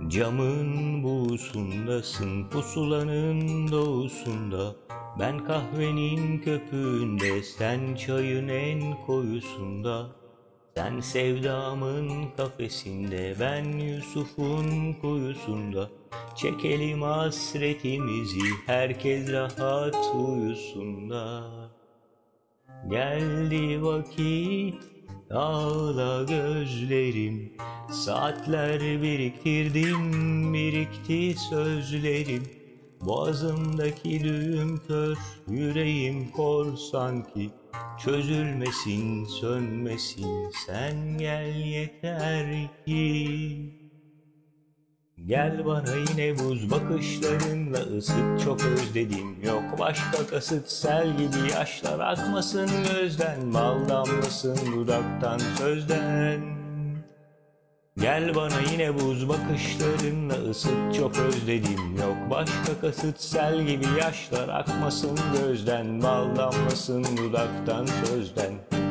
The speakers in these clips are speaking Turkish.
Camın buğusundasın, pusulanın doğusunda. Ben kahvenin köpüğünde, sen çayın en koyusunda. Sen sevdamın kafesinde, ben Yusuf'un kuyusunda. Çekelim hasretimizi, herkes rahat uyusunda. Geldi vakit, ağla gözlerim. Saatler biriktirdim, birikti sözlerim. Boğazımdaki düğüm kör, yüreğim kor sanki. Çözülmesin, sönmesin, sen gel yeter ki. Gel bana yine buz bakışlarınla ısıt, çok özledim. Yok başka kasıt, sel gibi yaşlar akmasın gözden. Bal damlasın dudaktan sözden. Gel bana yine buz bakışlarınla ısıt, çok özledim. Yok başka kasıt, sel gibi yaşlar akmasın gözden. Bal damlasın dudaktan sözden.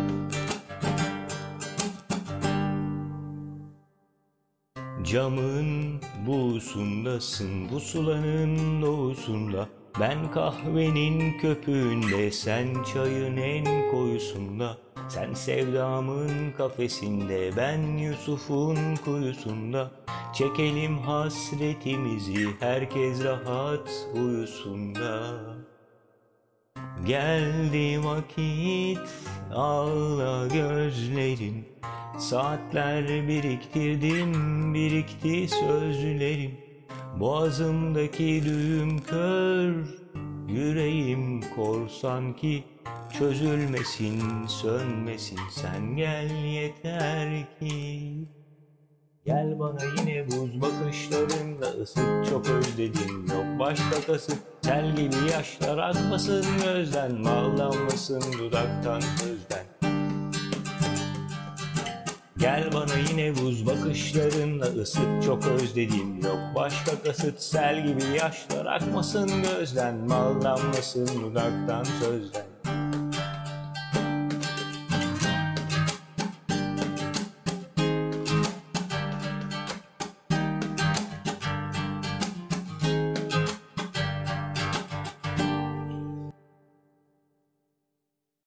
Camın buğusundasın, pusulanın doğusunda. Ben kahvenin köpüğünde, sen çayın en koyusunda. Sen sevdamın kafesinde, ben Yusuf'un kuyusunda. Çekelim hasretimizi, herkes rahat uyusunda. Geldi vakit, ağla gözlerim. Saatler biriktirdim, birikti sözlerim. Boğazımdaki düğüm kör, yüreğim kor sanki. Çözülmesin, sönmesin, sen gel yeter ki. Gel bana yine buz bakışlarınla ısıt, çok özledim. Yok başka kasıt, sel gibi yaşlar akmasın gözden. Bal damlasın dudaktan sözden. Gel bana yine buz bakışlarınla ısıt, çok özledim. Yok başka kasıt, sel gibi yaşlar akmasın gözden. Bal damlasın dudaktan sözden.